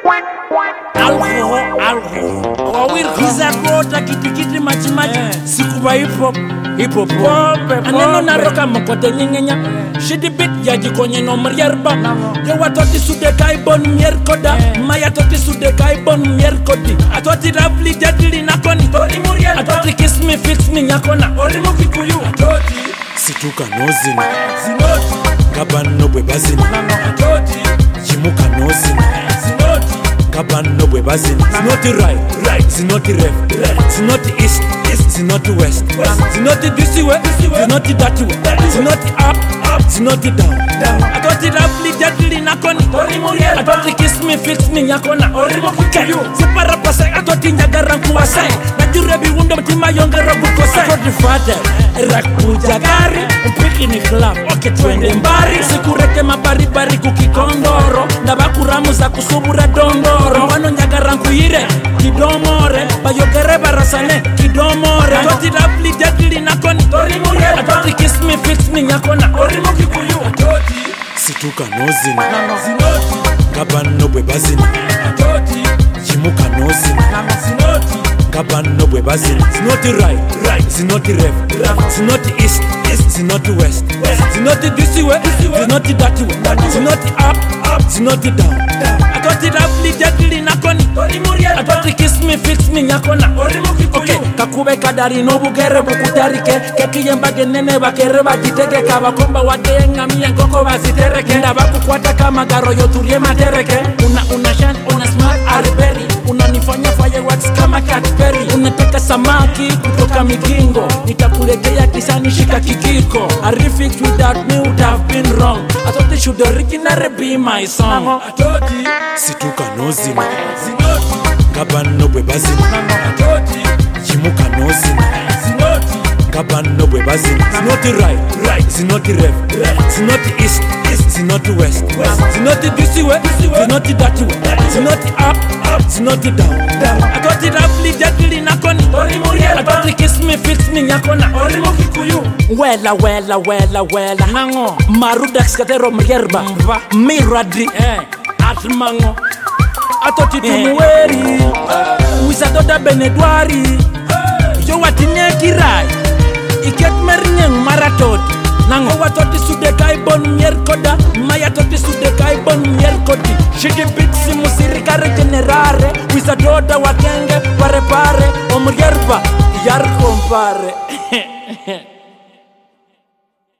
Algo wawir kiza kota kitikiti machimachi sikuba hip hop aneno naroka mokote nyingenya shidi bit ya jikonye no mrierba yo watoti sude kai bon mier koda maya toti sude kai bon mier kodi atoti ravli jadili nakoni atoti kiss me fix me nyakona orimo kikuyu atoti situka nozina zinoti kabano bwe bazina atoti jimuka nozina zinoti kabano bwe bazina. It's not right, it's not left, it's not east, it's not west, it's not this way, it's not that way, it's not up, it's not down. I got it roughly deadly nakoni I got it kiss me fix me nyakona okay separa pasa I got it nyagara kuwasai najure biwundo mtima yongera bukosai I got the father rakuja gari mpiki ni club okay twende mbari sikureke mabari bari kukikondoro ndabakuramu za kusubura dondoro wano nyagara nkuyire kidomore bayogere barasane kidomore I got it roughly deadly nakoni I got it kiss me fix me nyakona kikuyu situka nozina zinoti kabano bwe bazina atoti jimuka nozina zinoti kabano bwe bazina. It's not right, it's not left, it's not east, it's not west, it's not this way, it's not that way, it's not up, it's not down. I got it roughly deadly nakoni I got it kiss me fix me nyakona okay kakube kadari no bugere bukutarike kekiyembage nene bakere bagiteke kabakomba wadenga miye nkoko bazitereke ndabakukwata kama garo yoturie matereke una shine una smart arberi unanifanya fireworks kama Cadbury unataka samaki kutoka mikingo nitakuletea kisani shika kikiko Arifix without me would have been wrong I thought they should originally be my song atoti situka nozina zinoti kabano bwe bazina atoti jimuka nozina zinoti kabano bwe bazina. It's not right, it's not left, it's not east, it's not west, it's not this way, it's not that way, it's not up, it's not down. I got it roughly deadly nakoni I got it kiss me fix me nyakona kikuyu wela nango marudax katero mrierba miradri atmango atoti tumuweri wisadoda benedwari yo watinye kirai iket mernyeng maratoti nango watoti sude kai bon mier koda maya toti sude kai bon mier kodi shidi bitsi musirikare generare wisadoda wakenge pare omrierba yar compare